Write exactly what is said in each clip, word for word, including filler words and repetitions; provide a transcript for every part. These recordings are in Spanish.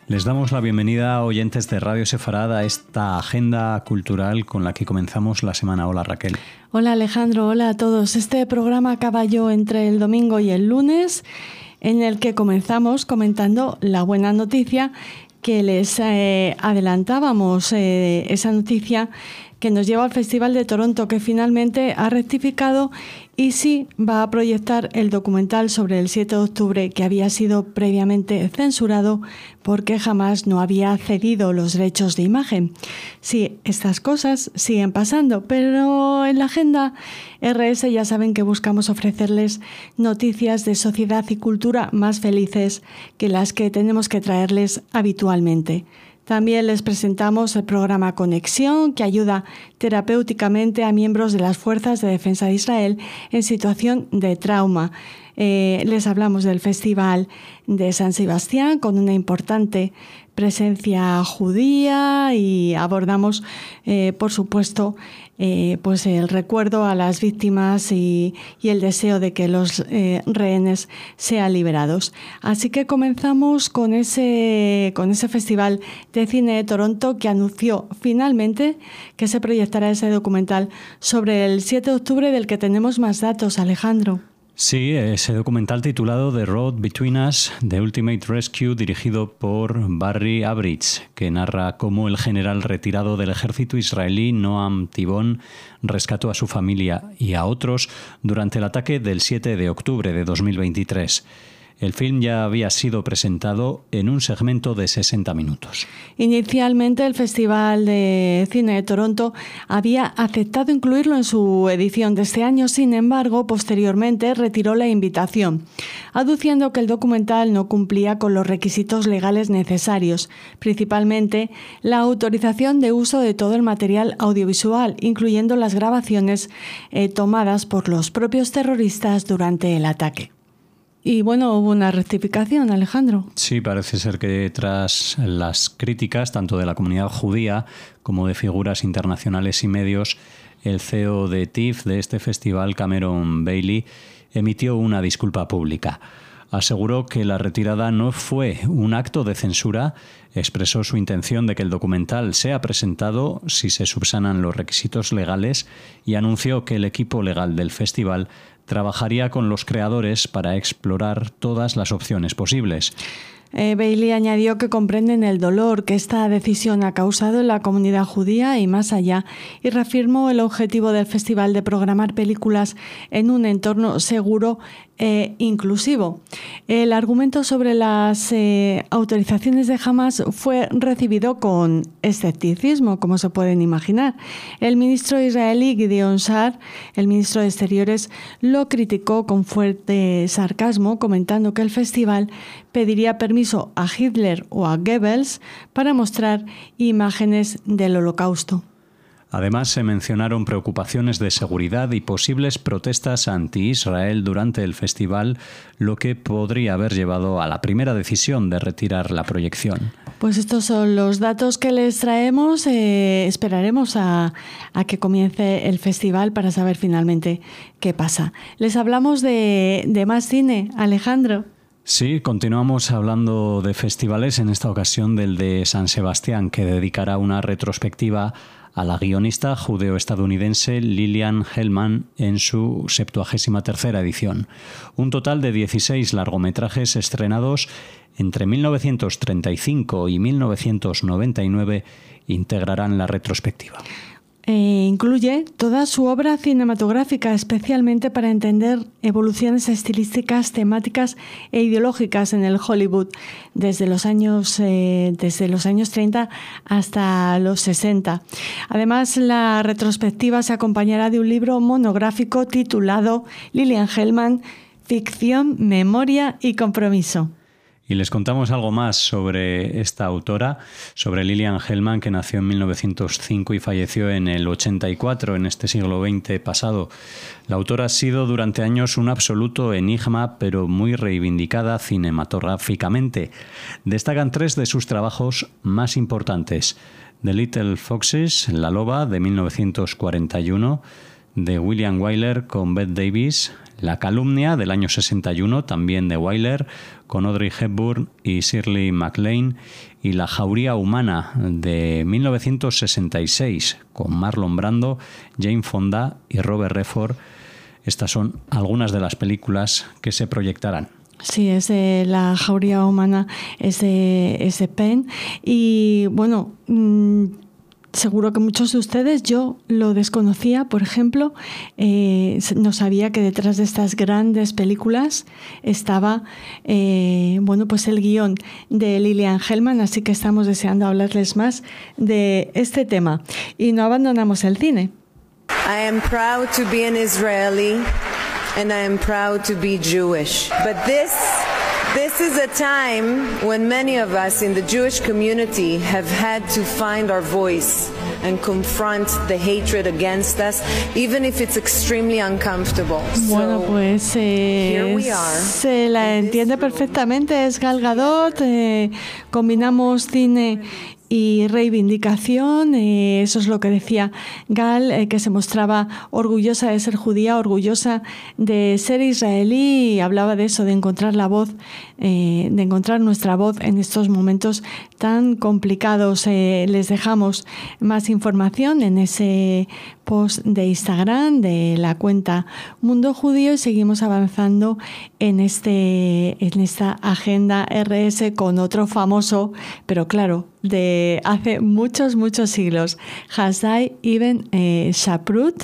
Les damos la bienvenida a oyentes de Radio Sefarad a esta agenda cultural con la que comenzamos la semana. Hola, Raquel. Hola, Alejandro. Hola a todos. Este programa acaba yo entre el domingo y el lunes, en el que comenzamos comentando la buena noticia que les eh, adelantábamos, eh, esa noticia que nos lleva al Festival de Toronto, que finalmente ha rectificado y sí va a proyectar el documental sobre el siete de octubre que había sido previamente censurado porque Hamás no había cedido los derechos de imagen. Sí, estas cosas siguen pasando, pero en la agenda R S ya saben que buscamos ofrecerles noticias de sociedad y cultura más felices que las que tenemos que traerles habitualmente. También les presentamos el programa Conexión, que ayuda terapéuticamente a miembros de las Fuerzas de Defensa de Israel en situación de trauma. Eh, les hablamos del Festival de San Sebastián con una importante presencia judía y abordamos, eh, por supuesto, eh, pues el recuerdo a las víctimas y, y el deseo de que los eh, rehenes sean liberados. Así que comenzamos con ese, con ese Festival de Cine de Toronto, que anunció finalmente que se proyectará ese documental sobre el siete de octubre, del que tenemos más datos, Alejandro. Sí, ese documental titulado The Road Between Us, The Ultimate Rescue, dirigido por Barry Abrits, que narra cómo el general retirado del ejército israelí Noam Tibón rescató a su familia y a otros durante el ataque del siete de octubre de dos mil veintitrés. El film ya había sido presentado en un segmento de sesenta minutos. Inicialmente, el Festival de Cine de Toronto había aceptado incluirlo en su edición de este año. Sin embargo, posteriormente retiró la invitación, aduciendo que el documental no cumplía con los requisitos legales necesarios, principalmente la autorización de uso de todo el material audiovisual, incluyendo las grabaciones eh, tomadas por los propios terroristas durante el ataque. Y bueno, hubo una rectificación, Alejandro. Sí, parece ser que tras las críticas tanto de la comunidad judía como de figuras internacionales y medios, el C E O de T I F F de este festival, Cameron Bailey, emitió una disculpa pública. Aseguró que la retirada no fue un acto de censura, expresó su intención de que el documental sea presentado si se subsanan los requisitos legales y anunció que el equipo legal del festival trabajaría con los creadores para explorar todas las opciones posibles. Eh, Bailey añadió que comprenden el dolor que esta decisión ha causado en la comunidad judía y más allá, y reafirmó el objetivo del festival de programar películas en un entorno seguro e inclusivo. El argumento sobre las eh, autorizaciones de Hamás fue recibido con escepticismo, como se pueden imaginar. El ministro israelí Gideon Sa'ar, el ministro de Exteriores, lo criticó con fuerte sarcasmo, comentando que el festival pediría permiso a Hitler o a Goebbels para mostrar imágenes del Holocausto. Además, se mencionaron preocupaciones de seguridad y posibles protestas anti-Israel durante el festival, lo que podría haber llevado a la primera decisión de retirar la proyección. Pues estos son los datos que les traemos. Eh, esperaremos a, a que comience el festival para saber finalmente qué pasa. Les hablamos de, de más cine, Alejandro. Sí, continuamos hablando de festivales, en esta ocasión del de San Sebastián, que dedicará una retrospectiva a la guionista judeo-estadounidense Lillian Hellman en su septuagésima tercera edición. Un total de dieciséis largometrajes estrenados entre mil novecientos treinta y cinco y mil novecientos noventa y nueve integrarán la retrospectiva. Eh, incluye toda su obra cinematográfica, especialmente para entender evoluciones estilísticas, temáticas e ideológicas en el Hollywood desde los años, eh, desde los años treinta hasta los sesenta. Además, la retrospectiva se acompañará de un libro monográfico titulado Lillian Hellman, Ficción, Memoria y Compromiso. Y les contamos algo más sobre esta autora, sobre Lillian Hellman, que nació en mil novecientos cinco y falleció en el ochenta y cuatro, en este siglo veinte pasado. La autora ha sido durante años un absoluto enigma, pero muy reivindicada cinematográficamente. Destacan tres de sus trabajos más importantes: The Little Foxes, La loba, de mil novecientos cuarenta y uno, de William Wyler con Bette Davis, La calumnia, del año sesenta y uno, también de Wyler, con Audrey Hepburn y Shirley MacLaine, y La jauría humana, de mil novecientos sesenta y seis, con Marlon Brando, Jane Fonda y Robert Redford. Estas son algunas de las películas que se proyectarán. Sí, es de La jauría humana, es de, es de Penn. Y bueno, mmm, seguro que muchos de ustedes, yo lo desconocía, por ejemplo, eh, no sabía que detrás de estas grandes películas estaba eh, bueno, pues el guión de Lillian Hellman, así que estamos deseando hablarles más de este tema. Y no abandonamos el cine. I am proud to be an Israeli and I am proud to be Jewish. But this This is a time when many of us in the Jewish community have had to find our voice and confront the hatred against us, even if it's extremely uncomfortable. Bueno, pues eh, se la entiende perfectamente, es Gal Gadot, eh, combinamos cine y reivindicación, eh, eso es lo que decía Gal, eh, que se mostraba orgullosa de ser judía, orgullosa de ser israelí, y hablaba de eso, de encontrar la voz, eh, de encontrar nuestra voz en estos momentos tan complicados. Eh, les dejamos más información en ese post de Instagram de la cuenta Mundo Judío y seguimos avanzando en, este, en esta agenda R S con otro famoso, pero claro, de hace muchos, muchos siglos, Hasdai Ibn eh, Shaprut.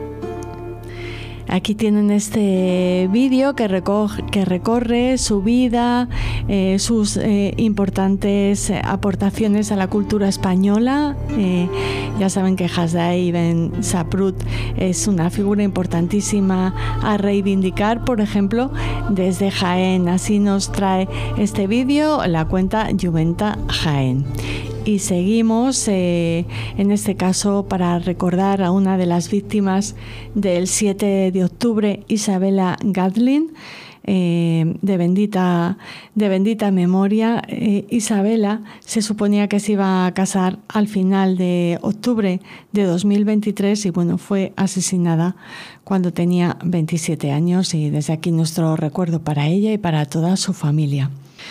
Aquí tienen este vídeo que, que recorre su vida, eh, sus eh, importantes aportaciones a la cultura española. Eh, ya saben que Hasdai Ibn Shaprut es una figura importantísima a reivindicar, por ejemplo, desde Jaén. Así nos trae este vídeo la cuenta Juventa Jaén. Y seguimos, eh, en este caso, para recordar a una de las víctimas del siete de octubre, Isabella Gadlin, eh, de, bendita, de bendita memoria. Eh, Isabella se suponía que se iba a casar al final de octubre de dos mil veintitrés y bueno, fue asesinada cuando tenía veintisiete años, y desde aquí nuestro recuerdo para ella y para toda su familia.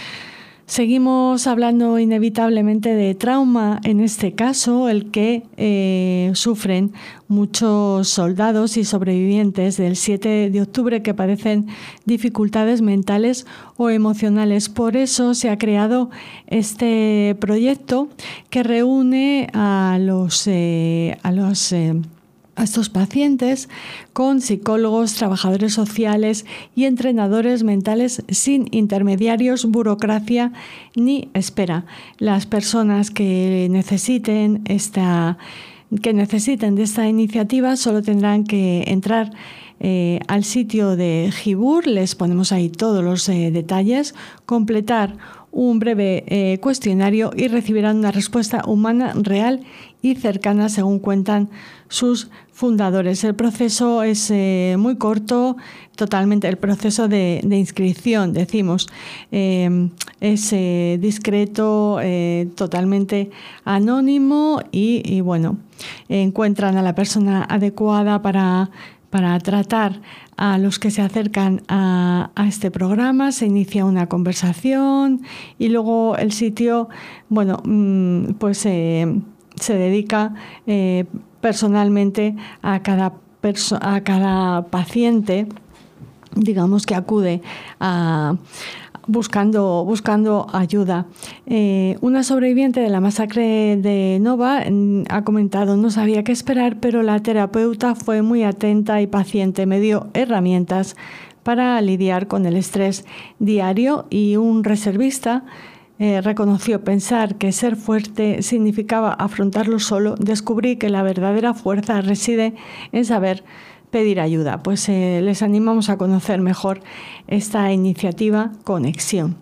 Seguimos hablando inevitablemente de trauma, en este caso el que eh, sufren muchos soldados y sobrevivientes del siete de octubre que padecen dificultades mentales o emocionales. Por eso se ha creado este proyecto que reúne a los, eh, a los eh, a estos pacientes con psicólogos, trabajadores sociales y entrenadores mentales sin intermediarios, burocracia ni espera. Las personas que necesiten esta, que necesiten de esta iniciativa solo tendrán que entrar eh, al sitio de Jibur, les ponemos ahí todos los eh, detalles, completar un breve eh, cuestionario y recibirán una respuesta humana, real y cercana, según cuentan sus fundadores. El proceso es eh, muy corto, totalmente el proceso de, de inscripción, decimos, eh, es eh, discreto, eh, totalmente anónimo y, y bueno, encuentran a la persona adecuada para Para tratar a los que se acercan a, a este programa. Se inicia una conversación y luego el sitio, bueno, pues eh, se dedica eh, personalmente a cada, perso- a cada paciente, digamos, que acude a buscando, buscando ayuda. Eh, una sobreviviente de la masacre de Nova mm, ha comentado: no sabía qué esperar, pero la terapeuta fue muy atenta y paciente, me dio herramientas para lidiar con el estrés diario. Y un reservista eh, reconoció pensar que ser fuerte significaba afrontarlo solo. Descubrí que la verdadera fuerza reside en saber pedir ayuda. Pues eh, les animamos a conocer mejor esta iniciativa Conexión.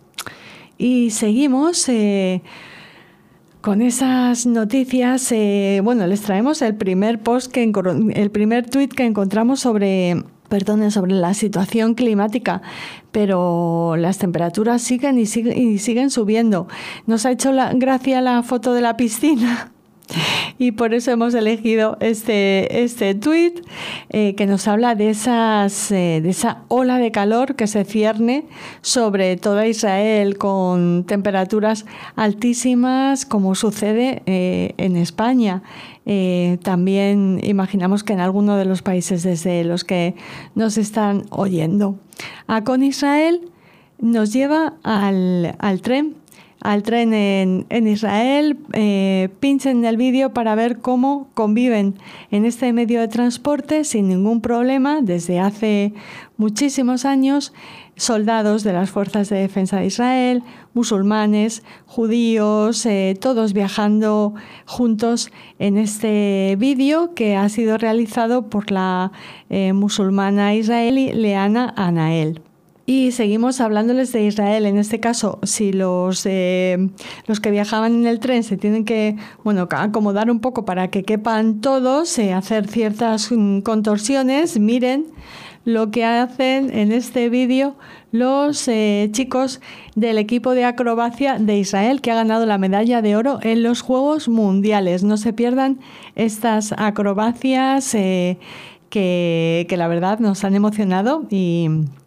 Y seguimos eh, con esas noticias. Eh, bueno, les traemos el primer post, que el primer tuit que encontramos sobre, perdón, sobre la situación climática, pero las temperaturas siguen y siguen, y siguen subiendo. Nos ha hecho la, gracia la foto de la piscina Y por eso hemos elegido este, este tuit eh, que nos habla de, esas, eh, de esa ola de calor que se cierne sobre toda Israel con temperaturas altísimas, como sucede eh, en España. Eh, también imaginamos que en alguno de los países desde los que nos están oyendo. A Con Israel nos lleva al, al tren. al tren en, en Israel. Eh, pinchen el vídeo para ver cómo conviven en este medio de transporte sin ningún problema desde hace muchísimos años soldados de las Fuerzas de Defensa de Israel, musulmanes, judíos, eh, todos viajando juntos en este vídeo que ha sido realizado por la eh, musulmana israelí Leana Anael. Y seguimos hablándoles de Israel. En este caso, si los, eh, los que viajaban en el tren se tienen que bueno, acomodar un poco para que quepan todos, eh, hacer ciertas um, contorsiones, miren lo que hacen en este vídeo los eh, chicos del equipo de acrobacia de Israel, que ha ganado la medalla de oro en los Juegos Mundiales. No se pierdan estas acrobacias eh, que, que la verdad nos han emocionado y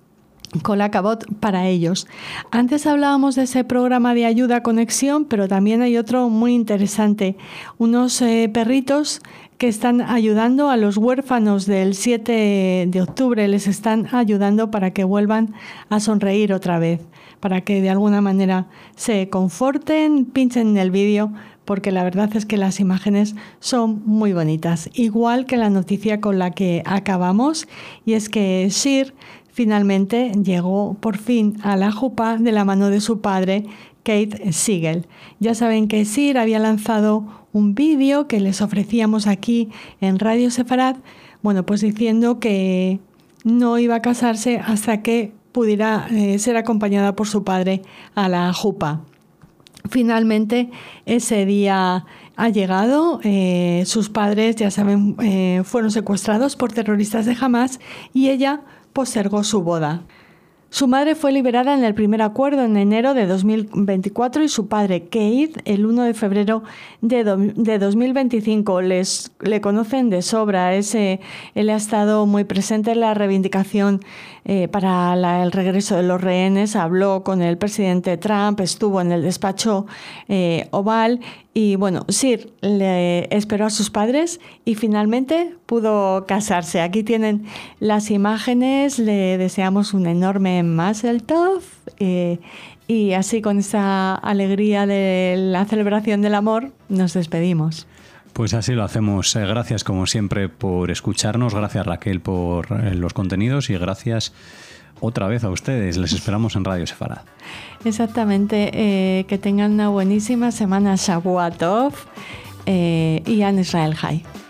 Kol Hakavod para ellos. Antes hablábamos de ese programa de ayuda Conexión, pero también hay otro muy interesante. Unos eh, perritos que están ayudando a los huérfanos del siete de octubre, les están ayudando para que vuelvan a sonreír otra vez, para que de alguna manera se conforten. Pinchen en el vídeo porque la verdad es que las imágenes son muy bonitas. Igual que la noticia con la que acabamos, y es que Shir finalmente llegó por fin a la Jupá de la mano de su padre, Kate Siegel. Ya saben que Shir había lanzado un vídeo que les ofrecíamos aquí en Radio Sefarad, bueno, pues diciendo que no iba a casarse hasta que pudiera eh, ser acompañada por su padre a la Jupá. Finalmente ese día ha llegado, eh, sus padres, ya saben, eh, fueron secuestrados por terroristas de Hamas y ella postergó su boda. Su madre fue liberada en el primer acuerdo en enero de dos mil veinticuatro y su padre, Keith, el uno de febrero de, do, de dos mil veinticinco. Les, le conocen de sobra. Ese, él ha estado muy presente en la reivindicación eh, para la, el regreso de los rehenes. Habló con el presidente Trump, estuvo en el despacho eh, Oval. Y bueno, Shir le esperó a sus padres y finalmente pudo casarse. Aquí tienen las imágenes, le deseamos un enorme Mazel Tov eh, y así con esa alegría de la celebración del amor nos despedimos. Pues así lo hacemos. Gracias como siempre por escucharnos, gracias Raquel por los contenidos y gracias otra vez a ustedes. Les esperamos en Radio Sefarad. Exactamente, eh, que tengan una buenísima semana Shavua Tov eh, y An Israel High.